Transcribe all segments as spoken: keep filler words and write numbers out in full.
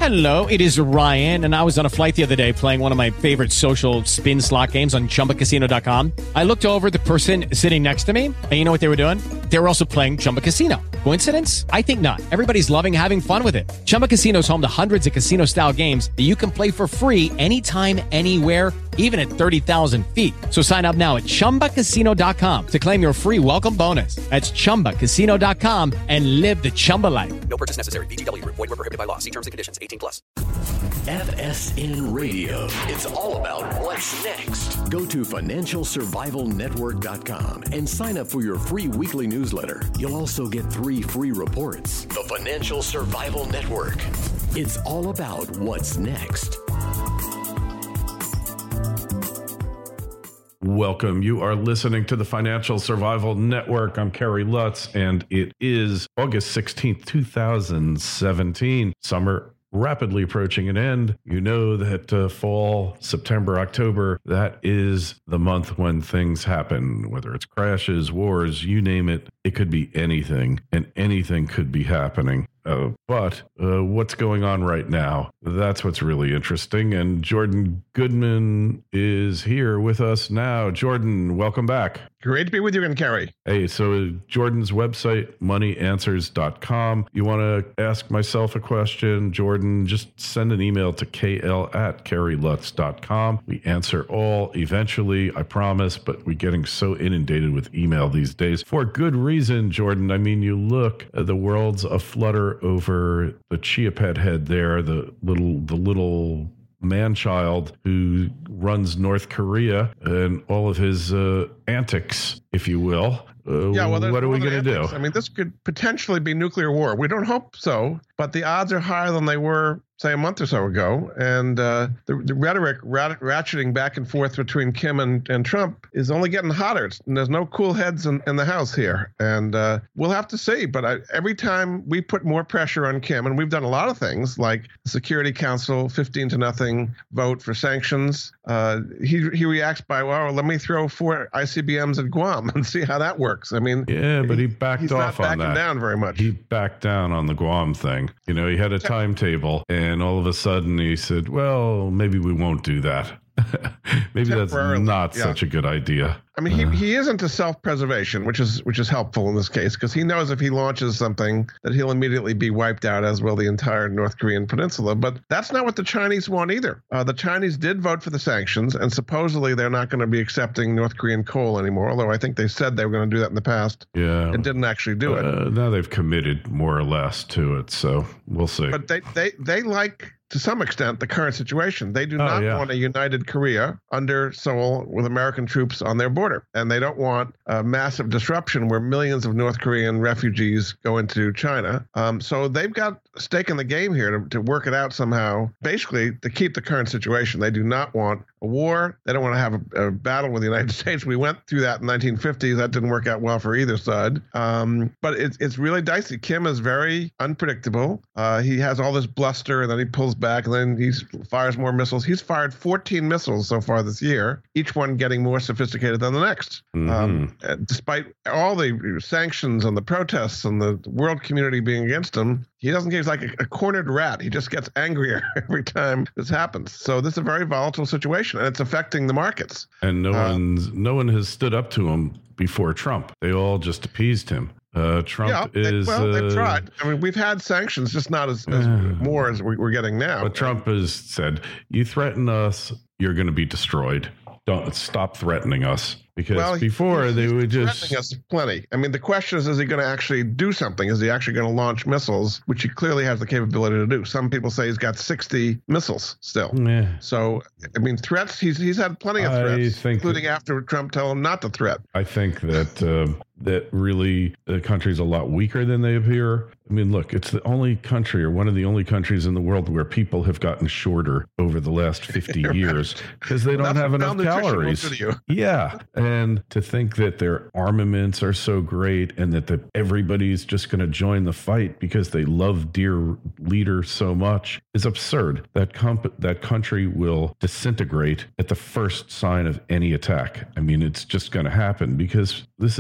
Hello, it is Ryan, and I was on a flight the other day playing one of my favorite social spin slot games on Chumba Casino dot com. I looked over at the person sitting next to me, and you know what they were doing? They were also playing Chumba Casino. Coincidence? I think not. Everybody's loving having fun with it. Chumba Casino is home to hundreds of casino-style games that you can play for free anytime, anywhere, even at thirty thousand feet. So sign up now at Chumba Casino dot com to claim your free welcome bonus. That's Chumba Casino dot com and live the Chumba life. No purchase necessary. V G W. Void were prohibited by law. See terms and conditions. eighteen plus. F S N Radio. It's all about what's next. Go to financial survival network dot com and sign up for your free weekly newsletter. You'll also get three free reports. The Financial Survival Network. It's all about what's next. Welcome. You are listening to the Financial Survival Network. I'm Kerry Lutz, and it is August sixteenth, twenty seventeen. Summer rapidly approaching an end. You know that uh, fall, September, October, that is the month when things happen, whether it's crashes, wars, you name it. It could be anything, and anything could be happening. Uh, but uh, what's going on right now? That's what's really interesting. And Jordan Goodman is here with us now. Jordan, welcome back. Great to be with you again, Kerry. Hey, so Jordan's website, money answers dot com. You want to ask myself a question, Jordan, just send an email to k l at kerry lutz dot com. We answer all eventually, I promise, but we're getting so inundated with email these days. For good reason, Jordan. I mean, you look, uh, the world's aflutter over the Chia Pet head there, the little, the little man-child who runs North Korea and all of his uh, antics, if you will. Uh, yeah, well, what are we going to do? I mean, this could potentially be nuclear war. We don't hope so, but the odds are higher than they were, say, a month or so ago. And uh, the, the rhetoric rat- ratcheting back and forth between Kim and, and Trump is only getting hotter. It's, and there's no cool heads in, in the House here. And uh, we'll have to see. But I, every time we put more pressure on Kim, and we've done a lot of things like the Security Council, fifteen to nothing vote for sanctions, uh, he, he reacts by, well, let me throw four I C B Ms at Guam and see how that works. I mean, yeah, but he backed he's off not on backing that. down very much. He backed down on the Guam thing. You know, he had a timetable, and all of a sudden he said, well, maybe we won't do that. Maybe that's not yeah. such a good idea. I mean, he, uh, he is into self-preservation, which is which is helpful in this case, because he knows if he launches something that he'll immediately be wiped out, as will the entire North Korean peninsula. But that's not what the Chinese want either. Uh, the Chinese did vote for the sanctions, and supposedly they're not going to be accepting North Korean coal anymore, although I think they said they were going to do that in the past yeah. and didn't actually do uh, it. Now they've committed more or less to it, so we'll see. But they, they, they like, to some extent, the current situation. They do oh, not yeah. want a united Korea under Seoul with American troops on their border. And they don't want a massive disruption where millions of North Korean refugees go into China. Um, so they've got a stake in the game here to, to work it out somehow, basically to keep the current situation. They do not want a war. They don't want to have a, a battle with the United States. We went through that in the nineteen fifties. That didn't work out well for either side. Um, but it's, it's really dicey. Kim is very unpredictable. Uh, he has all this bluster, and then he pulls back, and then he fires more missiles. He's fired fourteen missiles so far this year, each one getting more sophisticated than the next. Mm-hmm. Um, despite all the sanctions and the protests and the world community being against him, he doesn't get, he's like a, a cornered rat. He just gets angrier every time this happens. So this is a very volatile situation, and it's affecting the markets. And no uh, one's no one has stood up to him before Trump. They all just appeased him. Uh, Trump yeah, they, is well. They've uh, tried. I mean, we've had sanctions, just not as, as uh, more as we're getting now. But Trump has said, "You threaten us, you're going to be destroyed. Don't stop threatening us." Because well, before he's, they he's would just threatening us plenty. I mean, the question is, is he going to actually do something? Is he actually going to launch missiles, which he clearly has the capability to do? Some people say he's got sixty missiles still. Yeah. So, I mean, threats. He's he's had plenty of threats, including that, after Trump told him not to threat. I think that uh, that really the country's a lot weaker than they appear. I mean, look, it's the only country, or one of the only countries in the world, where people have gotten shorter over the last fifty years because they don't have enough calories. Yeah. And to think that their armaments are so great and that the, everybody's just going to join the fight because they love dear leader so much is absurd. That comp- that country will disintegrate at the first sign of any attack. I mean, it's just going to happen because this is history.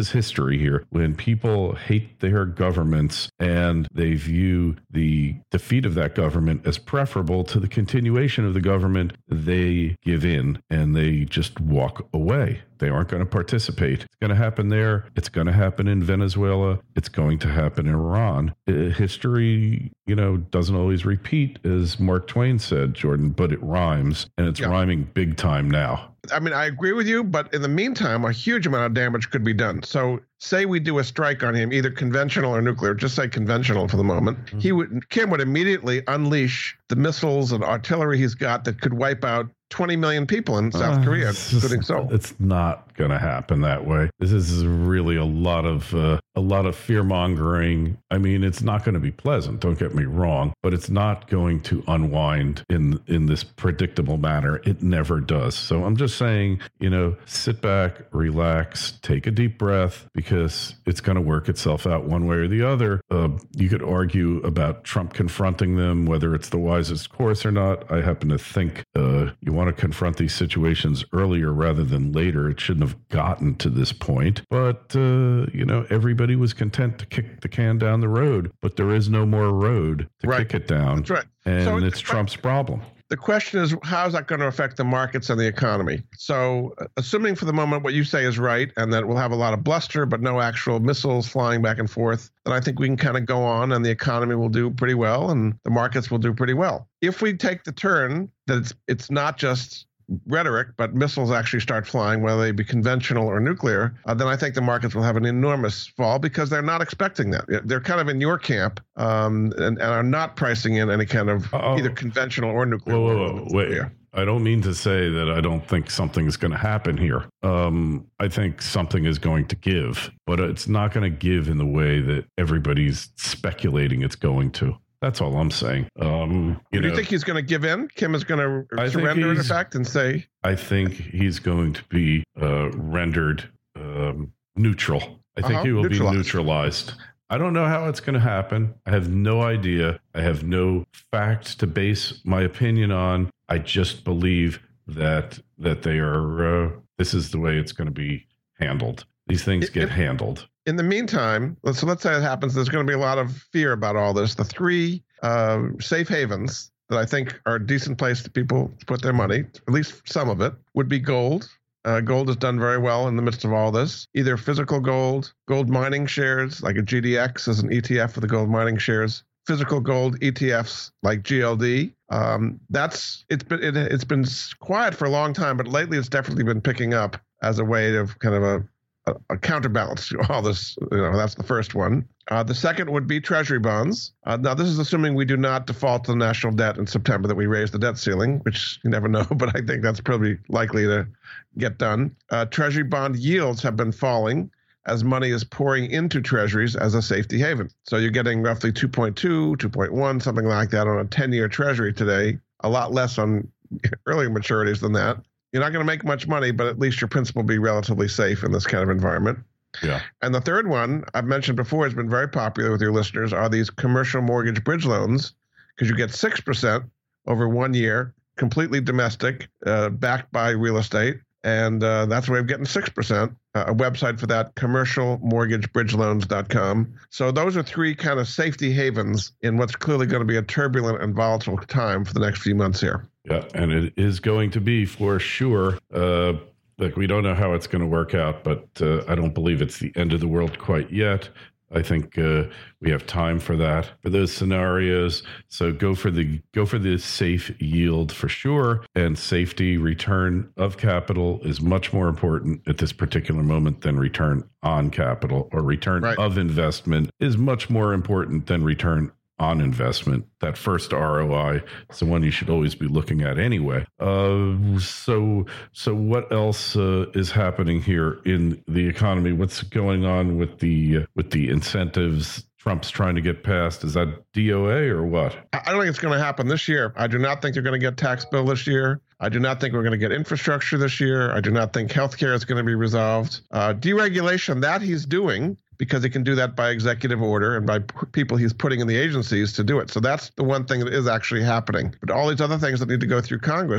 history here. When people hate their governments and they view the defeat of that government as preferable to the continuation of the government, they give in and they just walk away. They aren't going to participate. It's going to happen there. It's going to happen in Venezuela. It's going to happen in Iran. Uh, history, you know, doesn't always repeat, as Mark Twain said, Jordan, but it rhymes, and it's yeah. rhyming big time now. I mean, I agree with you, but in the meantime, a huge amount of damage could be done. So say we do a strike on him, either conventional or nuclear, just say conventional for the moment. Mm-hmm. He would, Kim would immediately unleash the missiles and artillery he's got that could wipe out twenty million people in South uh, Korea, including Seoul. It's not going to happen that way. This is really a lot of uh, a lot of fear mongering. I mean, it's not going to be pleasant. Don't get me wrong, but it's not going to unwind in in this predictable manner. It never does. So I'm just saying, you know, sit back, relax, take a deep breath, because it's going to work itself out one way or the other. Uh, you could argue about Trump confronting them, whether it's the wisest course or not. I happen to think uh, you want to confront these situations earlier rather than later. It shouldn't have gotten to this point. But, uh, you know, everybody was content to kick the can down the road, but there is no more road to right. kick it down. That's right. And so it's Trump's problem. The question is, how is that going to affect the markets and the economy? So assuming for the moment what you say is right, and that we'll have a lot of bluster, but no actual missiles flying back and forth, then I think we can kind of go on and the economy will do pretty well and the markets will do pretty well. If we take the turn that it's, it's not just rhetoric, but missiles actually start flying, whether they be conventional or nuclear, uh, then I think the markets will have an enormous fall because they're not expecting that. They're kind of in your camp um, and, and are not pricing in any kind of Uh-oh. either conventional or nuclear. Whoa, whoa, whoa. Wait. Yeah. I don't mean to say that I don't think something is going to happen here. Um, I think something is going to give, but it's not going to give in the way that everybody's speculating it's going to. That's all I'm saying. Um, you Do you know, think he's going to give in? Kim is going to surrender in effect and say? I think he's going to be uh, rendered um, neutral. I think uh-huh. he will neutralized. be neutralized. I don't know how it's going to happen. I have no idea. I have no facts to base my opinion on. I just believe that that they are. Uh, this is the way it's going to be handled. These things get if, handled. In the meantime, let's, so let's say it happens. There's going to be a lot of fear about all this. The three uh, safe havens that I think are a decent place to people to put their money, at least some of it, would be gold. Uh, gold has done very well in the midst of all this. Either physical gold, gold mining shares, like a G D X as an E T F for the gold mining shares, physical gold E T Fs like G L D. Um, that's it's been it, it's been quiet for a long time, but lately it's definitely been picking up as a way of kind of a a, a counterbalance to all this. You know, that's the first one. Uh, the second would be treasury bonds. Uh, now, this is assuming we do not default to the national debt in September, that we raise the debt ceiling, which you never know, but I think that's probably likely to get done. Uh, treasury bond yields have been falling as money is pouring into treasuries as a safety haven. So you're getting roughly two point two, two point one, something like that on a ten-year treasury today, a lot less on earlier maturities than that. You're not going to make much money, but at least your principal will be relatively safe in this kind of environment. Yeah. And the third one I've mentioned before has been very popular with your listeners are these commercial mortgage bridge loans, because you get six percent over one year, completely domestic, uh, backed by real estate. And uh, that's a way of getting six percent. Uh, a website for that, commercial mortgage bridge loans dot com. So those are three kind of safety havens in what's clearly going to be a turbulent and volatile time for the next few months here. Yeah, and it is going to be for sure. Uh, like we don't know how it's going to work out, but uh, I don't believe it's the end of the world quite yet. I think uh, we have time for that, for those scenarios. So go for the go for the safe yield for sure. And safety, return of capital is much more important at this particular moment than return on capital, or return right. of investment is much more important than return on investment. That first R O I is the one you should always be looking at anyway. Uh, so, so what else uh, is happening here in the economy? What's going on with the uh, with the incentives Trump's trying to get passed? Is that D O A or what? I don't think it's going to happen this year. I do not think they're going to get tax bill this year. I do not think we're going to get infrastructure this year. I do not think healthcare is going to be resolved. Uh, deregulation, that he's doing, because he can do that by executive order and by p- people he's putting in the agencies to do it. So that's the one thing that is actually happening. But all these other things that need to go through Congress,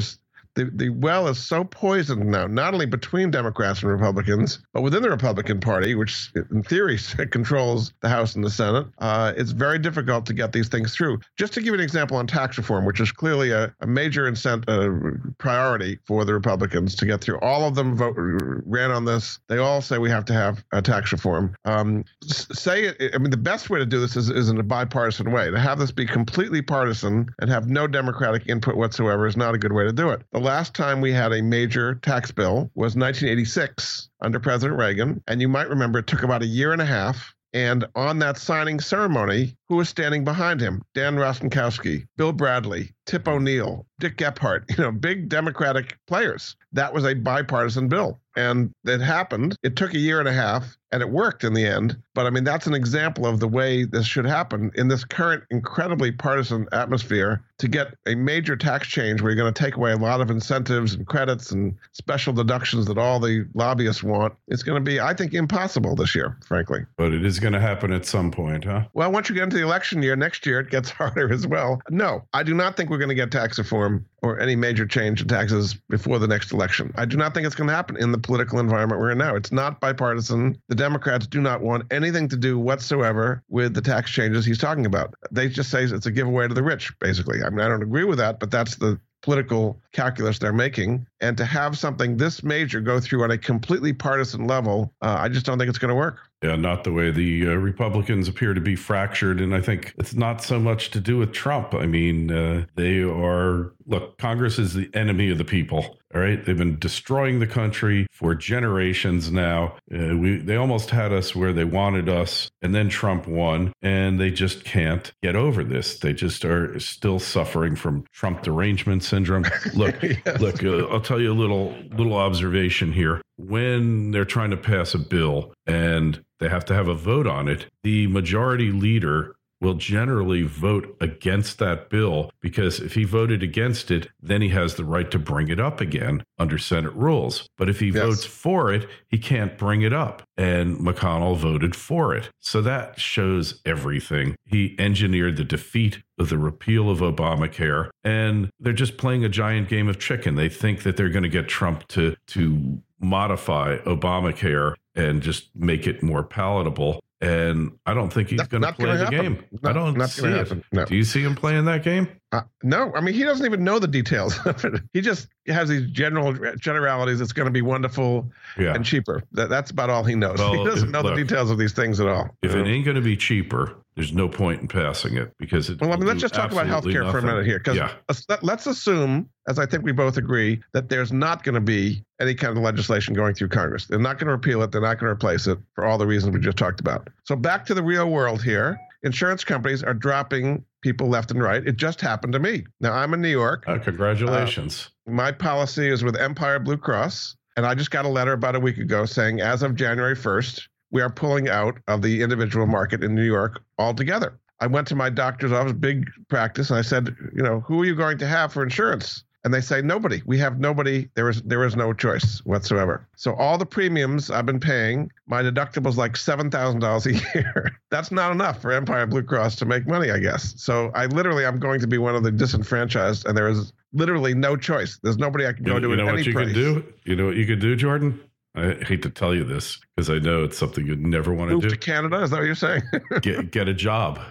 the, the well is so poisoned now, not only between Democrats and Republicans, but within the Republican Party, which in theory controls the House and the Senate. Uh, it's very difficult to get these things through. Just to give you an example on tax reform, which is clearly a, a major incent, uh, priority for the Republicans to get through. All of them vote, ran on this. They all say we have to have a tax reform. Um, say it, I mean, the best way to do this is, is in a bipartisan way. To have this be completely partisan and have no Democratic input whatsoever is not a good way to do it. The last time we had a major tax bill was nineteen eighty-six under President Reagan. And you might remember it took about a year and a half. And on that signing ceremony, who was standing behind him? Dan Rostenkowski, Bill Bradley, Tip O'Neill, Dick Gephardt, you know, big Democratic players. That was a bipartisan bill. And it happened. It took a year and a half, and it worked in the end. But I mean, that's an example of the way this should happen in this current incredibly partisan atmosphere to get a major tax change where you're going to take away a lot of incentives and credits and special deductions that all the lobbyists want. It's going to be, I think, impossible this year, frankly. But it is going to happen at some point, huh? Well, once you get into the election year, next year, it gets harder as well. No, I do not think we're going to get tax reform or any major change in taxes before the next election. I do not think it's going to happen in the political environment we're in now. It's not bipartisan. The Democrats do not want anything to do whatsoever with the tax changes he's talking about. They just say it's a giveaway to the rich, basically. I mean, I don't agree with that, but that's the political calculus they're making. And to have something this major go through on a completely partisan level, uh, I just don't think it's going to work. Yeah, not the way the uh, Republicans appear to be fractured. And I think it's not so much to do with Trump. I mean, uh, they are, look, Congress is the enemy of the people. All right. They've been destroying the country for generations now. Uh, we They almost had us where they wanted us. And then Trump won, and they just can't get over this. They just are still suffering from Trump derangement syndrome. Look, yes. look, uh, I'll tell you a little little observation here. When they're trying to pass a bill and they have to have a vote on it, the majority leader will generally vote against that bill, because if he voted against it, then he has the right to bring it up again under Senate rules. But if he yes. votes for it, he can't bring it up. And McConnell voted for it. So that shows everything. He engineered the defeat of the repeal of Obamacare, and they're just playing a giant game of chicken. They think that they're going to get Trump to to modify Obamacare and just make it more palatable. And I don't think he's going to play the happen. game. No, I don't not see it. Happen. No. Do you see him playing that game? Uh, no, I mean, he doesn't even know the details of it. He just has these general generalities. It's going to be wonderful yeah. and cheaper. That, that's about all he knows. Well, he doesn't if, know look, the details of these things at all. If it ain't going to be cheaper, there's no point in passing it, because it. Well, I mean, let's just talk about healthcare nothing. for a minute here, because yeah. let's, let's assume, as I think we both agree, that there's not going to be any kind of legislation going through Congress. They're not going to repeal it. They're not going to replace it for all the reasons we just talked about. So back to the real world here. Insurance companies are dropping people left and right. It just happened to me. Now, I'm in New York. Uh, congratulations. Uh, my policy is with Empire Blue Cross, and I just got a letter about a week ago saying, as of January first, we are pulling out of the individual market in New York altogether. I went to my doctor's office, big practice, and I said, you know, who are you going to have for insurance? And they say, nobody. We have nobody. There is there is no choice whatsoever. So all the premiums I've been paying, my deductible is like seven thousand dollars a year. That's not enough for Empire Blue Cross to make money, I guess. So I literally, I'm going to be one of the disenfranchised, and there is literally no choice. There's nobody I can go you, to you at know any what you price. could do? You know what you could do, Jordan? I hate to tell you this, because I know it's something you'd never want to Move do. to Canada? Is that what you're saying? get get a job.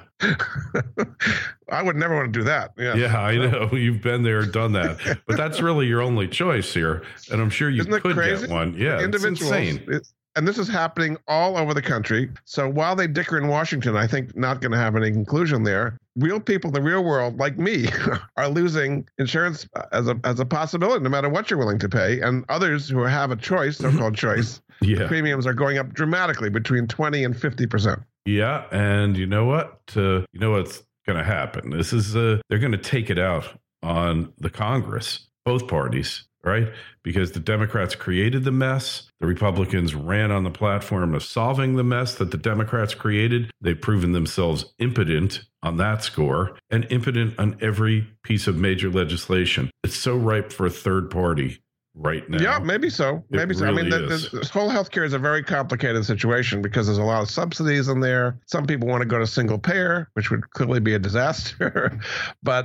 I would never want to do that. Yeah, yeah, I know. You've been there, done that. But that's really your only choice here. And I'm sure you Isn't could crazy? get one. Yeah, it's insane. It's, and this is happening all over the country. So while they dicker in Washington, I think not going to have any conclusion there. Real people in the real world, like me, are losing insurance as a as a possibility, no matter what you're willing to pay. And others who have a choice, so-called choice, yeah. the premiums are going up dramatically, between twenty and fifty percent. Yeah, and you know what? Uh, you know what's going to happen? This is uh, they're going to take it out on the Congress, both parties, right? Because the Democrats created the mess. The Republicans ran on the platform of solving the mess that the Democrats created. They've proven themselves impotent on that score, and impotent on every piece of major legislation. It's so ripe for a third party right now. Yeah, maybe so. Maybe it so. Really I mean, the, the, this whole healthcare is a very complicated situation, because there's a lot of subsidies in there. Some people want to go to single payer, which would clearly be a disaster. But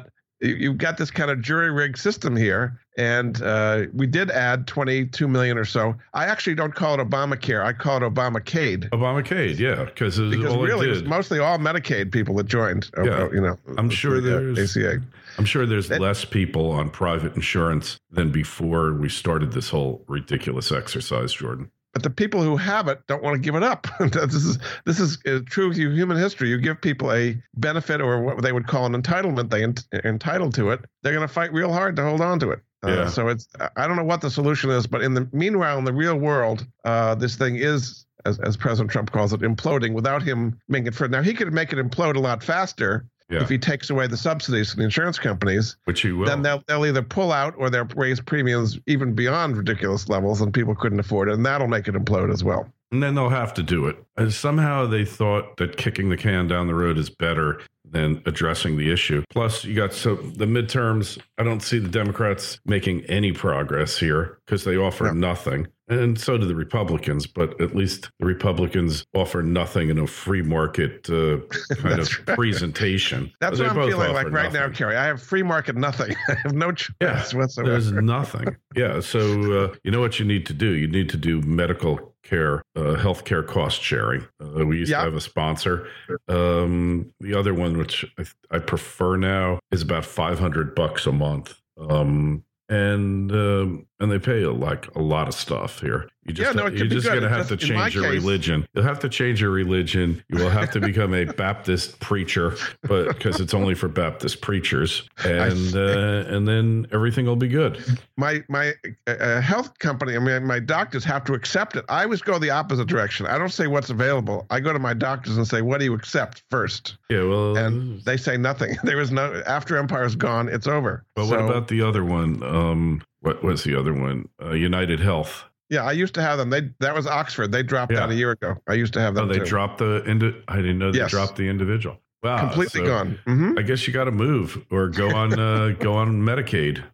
you- you've got this kind of jury-rigged system here. And uh, we did add twenty-two million or so. I actually don't call it Obamacare. I call it Obamacade. Obamacade, yeah, because Because all really, it it was did. mostly all Medicaid people that joined. uh, Yeah. you know, I'm sure the, uh, there's- A C A. I'm sure there's That- less people on private insurance than before we started this whole ridiculous exercise, Jordan. But the people who have it don't want to give it up. this is this is uh, true to human history. You give people a benefit or what they would call an entitlement, they ent- entitled to it. They're going to fight real hard to hold on to it. Uh, Yeah. So it's I don't know what the solution is, but in the meanwhile, in the real world, uh, this thing is, as, as President Trump calls it, imploding without him making it further. Now he could make it implode a lot faster. Yeah. If he takes away the subsidies from the insurance companies, Which he will. then they'll they'll either pull out or they'll raise premiums even beyond ridiculous levels, and people couldn't afford it, and that'll make it implode as well. And then they'll have to do it. And somehow they thought that kicking the can down the road is better than addressing the issue. Plus, you got so the midterms. I don't see the Democrats making any progress here because they offer No. nothing. And so do the Republicans, but at least the Republicans offer nothing in a free market uh, kind of That's right. presentation. That's They what I'm both feeling like offer right now, nothing. Kerry. I have free market nothing. I have no choice Yeah, whatsoever. there's nothing. Yeah, so uh, you know what you need to do? You need to do medical care, uh, healthcare cost sharing. Uh, we used Yeah. to have a sponsor. Um, the other one, which I, I prefer now, is about five hundred bucks a month. Um, and um, and they pay like a lot of stuff here. You just Yeah, no, it you're could be just good. gonna have Just to in my change your case- religion. You'll have to change your religion. You will have to become a Baptist preacher, but because it's only for Baptist preachers, and see. uh, and then everything will be good. my my uh, health company, I mean, my doctors have to accept it. I always go the opposite direction. I don't say what's available. I go to my doctors and say, what do you accept first? Yeah, well, And they say nothing. There is no, after Empire's gone, it's over. but So, what about the other one? Um, what was the other one? Uh, United Health. yeah, I used to have them. They That was Oxford. They dropped Yeah. out a year ago. I used to have Oh, them they too. dropped the. Indi- I didn't know they Yes. dropped the individual. Wow, Completely so gone. hmm I guess you got to move or go on uh, go on Medicaid.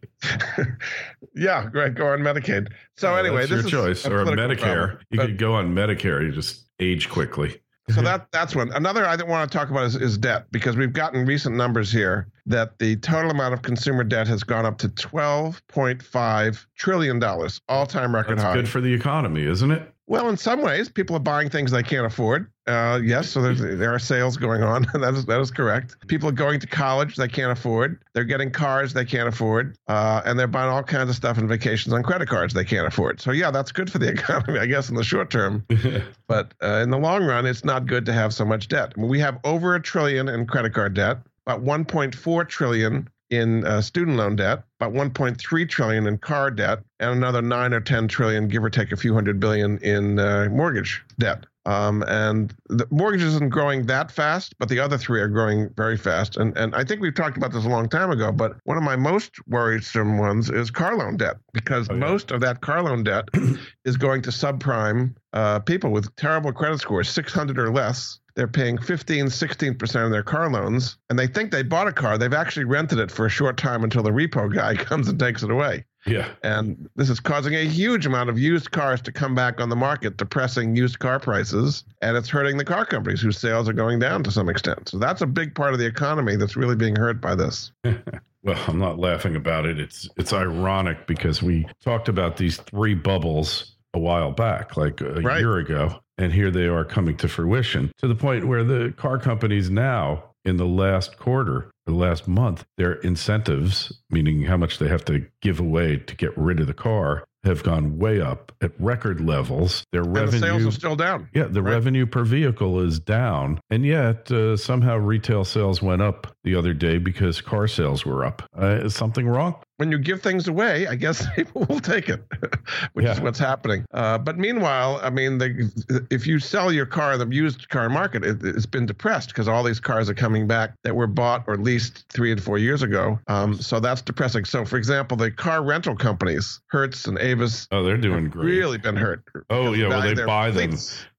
Yeah, great. Go on Medicaid. So Uh, anyway, that's this your is choice, or a political Medicare. problem. You But- could go on Medicare. You just age quickly. So that that's one. Another I want to talk about is, is debt, because we've gotten recent numbers here that the total amount of consumer debt has gone up to twelve point five trillion dollars, all-time record That's high. good for the economy, isn't it? Well, in some ways, people are buying things they can't afford. Uh, yes, so there's, there are sales going on. that is that is correct. People are going to college they can't afford. They're getting cars they can't afford, uh, and they're buying all kinds of stuff and vacations on credit cards they can't afford. So yeah, that's good for the economy, I guess, in the short term. But uh, in the long run, it's not good to have so much debt. I mean, we have over a trillion in credit card debt, about one point four trillion in uh, student loan debt, about one point three trillion in car debt, and another nine or ten trillion, give or take a few hundred billion, in uh, mortgage debt. Um, and the mortgage isn't growing that fast, but the other three are growing very fast. And and I think we've talked about this a long time ago, but one of my most worrisome ones is car loan debt, because Oh, yeah. most of that car loan debt is going to subprime uh, people with terrible credit scores, six hundred or less. They're paying fifteen, sixteen percent of their car loans, and they think they bought a car. They've actually rented it for a short time until the repo guy comes and takes it away. Yeah. And this is causing a huge amount of used cars to come back on the market, depressing used car prices, and it's hurting the car companies whose sales are going down to some extent. So that's a big part of the economy that's really being hurt by this. Well, I'm not laughing about it. It's it's ironic because we talked about these three bubbles a while back, like a Right. year ago, and here they are coming to fruition to the point where the car companies now, in the last quarter, the last month, their incentives, meaning how much they have to give away to get rid of the car, have gone way up at record levels. Their And revenue, the sales are still down. yeah, the Right. revenue per vehicle is down, and yet uh, somehow retail sales went up the other day because car sales were up. Uh, is something wrong? When you give things away, I guess people will take it, which is Yeah. what's happening. Uh, but meanwhile, I mean, the, if you sell your car, the used car market, it, it's been depressed because all these cars are coming back that were bought or leased three and four years ago. Um, so that's depressing. So, for example, the car rental companies, Hertz and Avis, Oh, they're doing great. really been hurt. Oh, yeah, well, they Their buy them. fleets-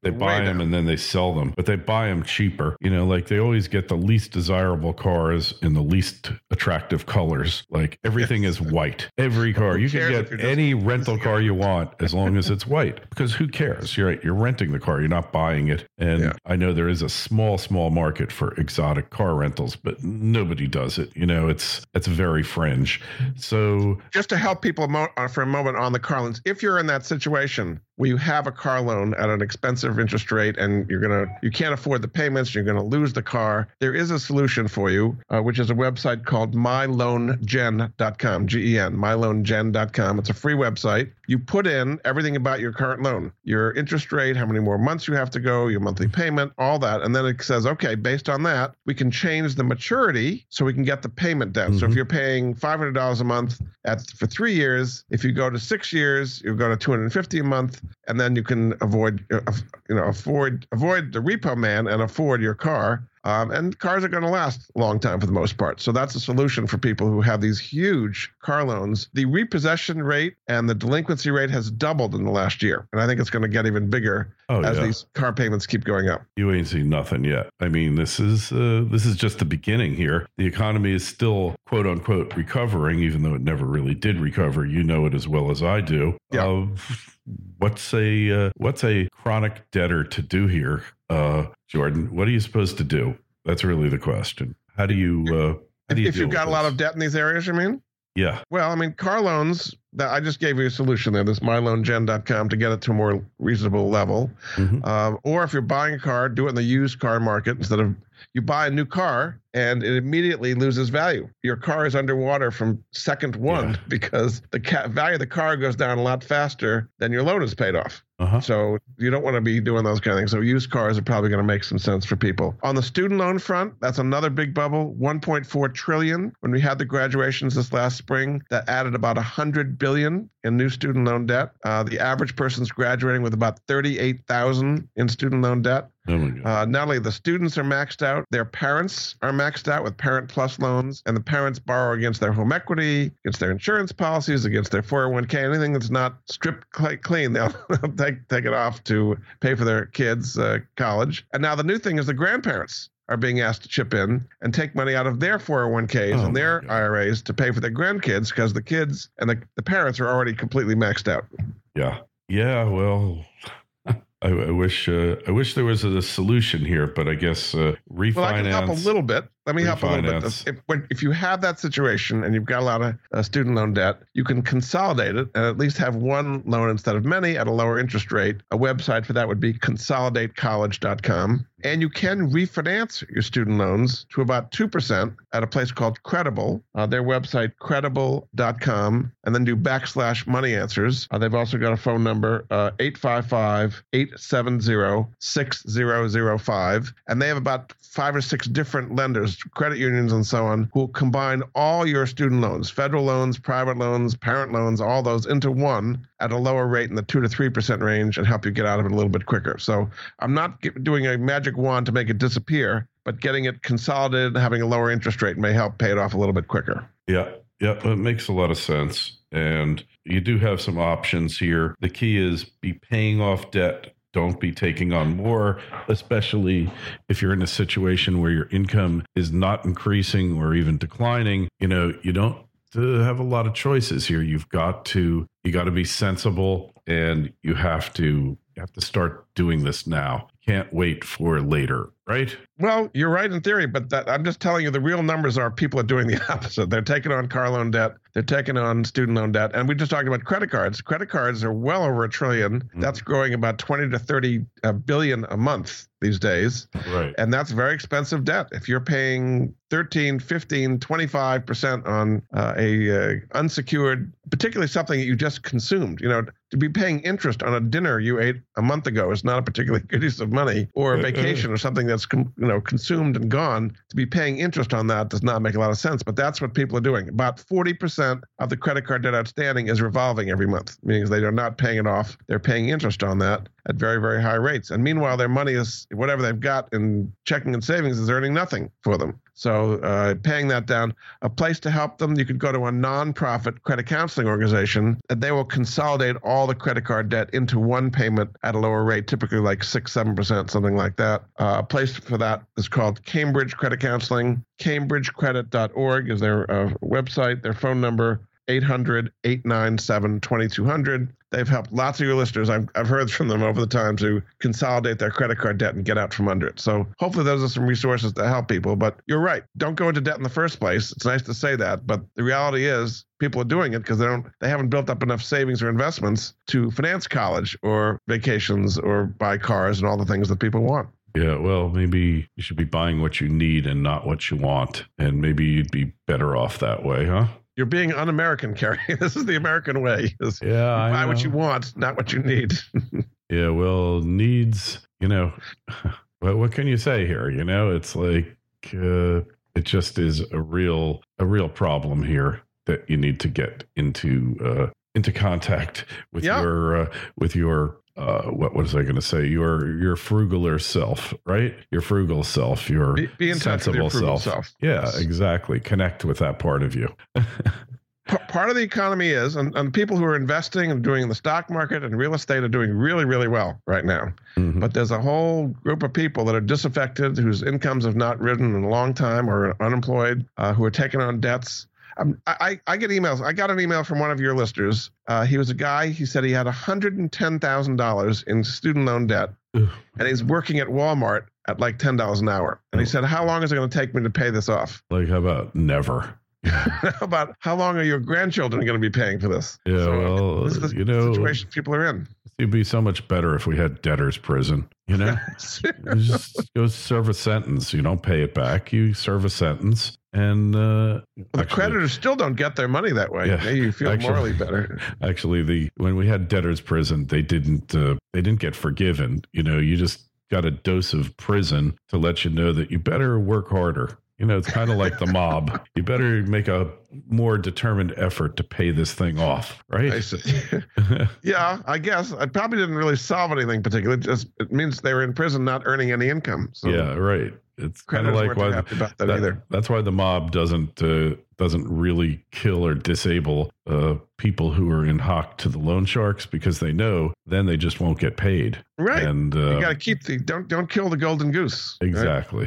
They buy Way them down. and then they sell them, but they buy them cheaper. You know, like they always get the least desirable cars in the least attractive colors. Like everything is white. Every car. You can cares if get you're just any rental car you want as long as it's white. Because who cares? You're right. You're renting the car. You're not buying it. And Yeah. I know there is a small, small market for exotic car rentals, but nobody does it. You know, it's it's very fringe. So Just to help people mo- uh, for a moment on the car loans, if you're in that situation where you have a car loan at an expensive interest rate and you're gonna you can't afford the payments, you're gonna lose the car, there is a solution for you, uh, which is a website called my loan gen dot com, G E N, my loan gen dot com. It's a free website. You put in everything about your current loan, your interest rate, how many more months you have to go, your monthly payment, all that, and then it says, okay, based on that, we can change the maturity so we can get the payment down. So if you're paying five hundred dollars a month at for three years, if you go to six years, you go to two hundred fifty dollars a month, and then you can avoid, uh, you know, afford avoid the repo man and afford your car. Um, and cars are going to last a long time for the most part. So that's a solution for people who have these huge car loans. The repossession rate and the delinquency rate has doubled in the last year. And I think it's going to get even bigger Oh, as yeah. these car payments keep going up. You ain't seen nothing yet. I mean, this is uh, this is just the beginning here. The economy is still quote unquote recovering, even though it never really did recover. You know it as well as I do. Yeah. Uh, what's a uh, what's a chronic debtor to do here, uh, Jordan? What are you supposed to do? That's really the question. How do you? Uh, how do you If deal you've got with a lot this? of debt in these areas, you mean? Yeah. Well, I mean, car loans, that I just gave you a solution there, this my loan gen dot com, to get it to a more reasonable level. Mhm. Um, or if you're buying a car, do it in the used car market instead of you buy a new car and it immediately loses value. Your car is underwater from second one Yeah. because the ca- value of the car goes down a lot faster than your loan is paid off. Uh-huh. So you don't want to be doing those kind of things. So used cars are probably going to make some sense for people. On the student loan front, that's another big bubble. one point four trillion. When we had the graduations this last spring, that added about one hundred billion in new student loan debt. Uh, the average person's graduating with about thirty-eight thousand in student loan debt. Oh my God. Uh, not only the students are maxed out, their parents are maxed out with Parent Plus loans, and the parents borrow against their home equity, against their insurance policies, against their four oh one k, anything that's not stripped cl- clean, they'll take, take it off to pay for their kids' uh, college. And now the new thing is the grandparents are being asked to chip in and take money out of their four oh one k's Oh and their my God. I R As to pay for their grandkids because the kids and the, the parents are already completely maxed out. Yeah. Yeah. Well, I, I wish uh, I wish there was a solution here, but I guess uh, refinance. Well, I can help a little bit. Let me help a little bit. Refinance. If, when, if you have that situation and you've got a lot of uh, student loan debt, you can consolidate it and at least have one loan instead of many at a lower interest rate. A website for that would be consolidate college dot com. And you can refinance your student loans to about two percent at a place called Credible. Uh, their website, credible dot com, and then do backslash money answers. Uh, they've also got a phone number, uh, eight five five, eight seven zero, six zero zero five. And they have about five or six different lenders, credit unions and so on, who will combine all your student loans, federal loans, private loans, parent loans, all those into one at a lower rate in the two to three percent range and help you get out of it a little bit quicker. So I'm not g- doing a magic wand to make it disappear, but getting it consolidated and having a lower interest rate may help pay it off a little bit quicker. Yeah, yeah, it makes a lot of sense. And you do have some options here. The key is be paying off debt. Don't be taking on more, especially if you're in a situation where your income is not increasing or even declining. You know, you don't uh, have a lot of choices here. You've got to you got to be sensible, and you have to you have to start doing this now. Can't wait for later, right? Well, you're right in theory, but that, I'm just telling you the real numbers are people are doing the opposite. They're taking on car loan debt. They're taking on student loan debt. And we just talked about credit cards. Credit cards are well over a trillion. Mm. That's growing about twenty to thirty uh, billion a month these days. Right. And that's very expensive debt. If you're paying thirteen, fifteen, twenty-five percent on uh, a uh, unsecured, particularly something that you just consumed, you know, to be paying interest on a dinner you ate a month ago is not a particularly good use of money, or a vacation or something that's, com- you know, consumed and gone. To be paying interest on that does not make a lot of sense, but that's what people are doing. About forty percent of the credit card debt outstanding is revolving every month, meaning they are not paying it off. They're paying interest on that. at very, very high rates. And meanwhile, their money is, whatever they've got in checking and savings is earning nothing for them. So uh, paying that down, a place to help them, you could go to a nonprofit credit counseling organization, and they will consolidate all the credit card debt into one payment at a lower rate, typically like six, seven percent, something like that. Uh, a place for that is called Cambridge Credit Counseling. Cambridge Credit dot org is their uh, website. Their phone number, eight hundred, eight nine seven, two two zero zero. They've helped lots of your listeners. I've, I've heard from them over the time to consolidate their credit card debt and get out from under it. So hopefully those are some resources to help people. But you're right. Don't go into debt in the first place. It's nice to say that. But the reality is people are doing it because they don't, they haven't built up enough savings or investments to finance college or vacations or buy cars and all the things that people want. Yeah, well, maybe you should be buying what you need and not what you want. And maybe you'd be better off that way, huh? You're being un-American, Kerry. This is the American way. Is yeah, you I buy know. what you want, not what you need. Yeah, well, needs, you know, what, what can you say here? You know, it's like uh, it just is a real a real problem here that you need to get into uh, into contact with Yeah. your uh, with your uh, what was I going to say? Your your frugaler self, right? Your frugal self, your Be, be in touch with sensible your frugal self. self. Yeah, Yes. exactly. Connect with that part of you. P- part of the economy is, and, and people who are investing and doing the stock market and real estate are doing really, really well right now. Mhm. But there's a whole group of people that are disaffected, whose incomes have not risen in a long time or are unemployed, uh, who are taking on debts. Um, I, I get emails. I got an email from one of your listeners. Uh, he was a guy. He said he had one hundred ten thousand dollars in student loan debt, Ugh. and he's working at Walmart at like ten dollars an hour. And he said, how long is it going to take me to pay this off? Like, how about never? How about how long are your grandchildren going to be paying for this? Yeah, So, well, this is the you know, situation people are in. it'd be so much better if we had debtor's prison, you know? You just go serve a sentence. You don't pay it back. You serve a sentence. And uh, Well, the actually- creditors still don't get their money that way. Yeah, Maybe you feel actually- morally better. Actually, the when we had debtor's prison, they didn't uh, they didn't get forgiven. You know, you just got a dose of prison to let you know that you better work harder. You know, it's kind of like the mob. You better make a more determined effort to pay this thing off, right? I see. Yeah, I guess. I probably didn't really solve anything particularly. Just it means they were in prison not earning any income. So Yeah, right. It's kind of creditors like weren't why too happy about that, that- either. that's why the mob doesn't uh, doesn't really kill or disable uh, people who are in hock to the loan sharks, because they know then they just won't get paid. Right. And uh, You got to keep the don't don't kill the golden goose. right? exactly.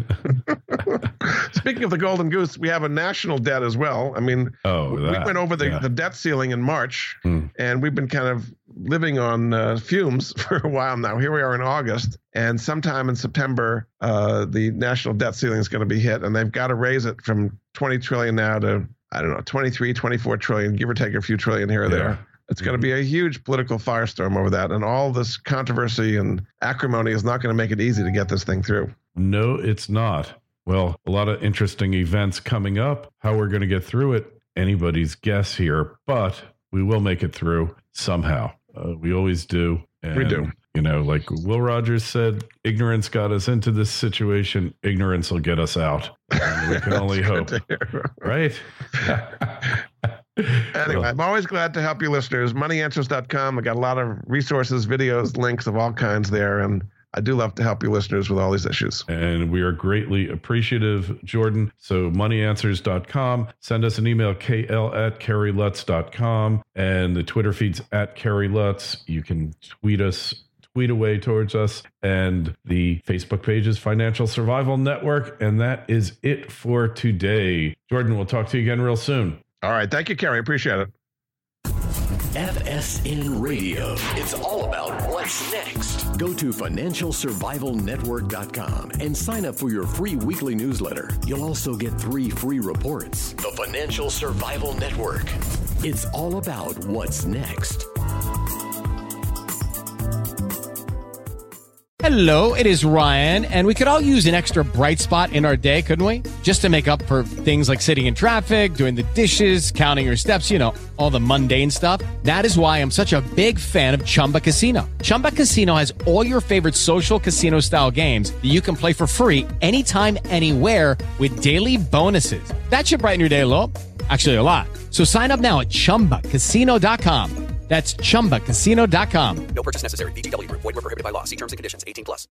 Speaking of the golden goose, we have a national debt as well. I mean, Oh, we that, went over the, yeah. the debt ceiling in March, Hmm. and we've been kind of living on uh, fumes for a while now. Here we are in August, and sometime in September, uh, the national debt ceiling is going to be hit, and they've got to raise it from twenty trillion now to, I don't know, twenty-three, twenty-four trillion, give or take a few trillion here or Yeah. there. It's going to be a huge political firestorm over that, and all this controversy and acrimony is not going to make it easy to get this thing through. No, it's not. Well, a lot of interesting events coming up. How we're going to get through it, anybody's guess here, but we will make it through somehow. Uh, we always do. And, We do. You know, like Will Rogers said, ignorance got us into this situation. Ignorance will get us out. And we can only hope, Good to hear. right? Anyway, I'm always glad to help you listeners. money answers dot com. I got a lot of resources, videos, links of all kinds there. And I do love to help you listeners with all these issues. And we are greatly appreciative, Jordan. So money answers dot com. Send us an email, K L at Kerry Lutz dot com. And the Twitter feed's at Kerry Lutz. You can tweet us, tweet away towards us. And the Facebook page is Financial Survival Network. And that is it for today. Jordan, we'll talk to you again real soon. All right. Thank you, Kerry. Appreciate it. F S N Radio. It's all about what's next. Go to financial survival network dot com and sign up for your free weekly newsletter. You'll also get three free reports. The Financial Survival Network. It's all about what's next. Hello, it is Ryan, and we could all use an extra bright spot in our day, couldn't we? Just to make up for things like sitting in traffic, doing the dishes, counting your steps, you know, all the mundane stuff. That is why I'm such a big fan of Chumba Casino. Chumba Casino has all your favorite social casino-style games that you can play for free anytime, anywhere with daily bonuses. That should brighten your day a little. Actually, a lot. So sign up now at chumba casino dot com. That's chumba casino dot com. No purchase necessary. V G W Group. Void where prohibited by law. See terms and conditions. eighteen plus.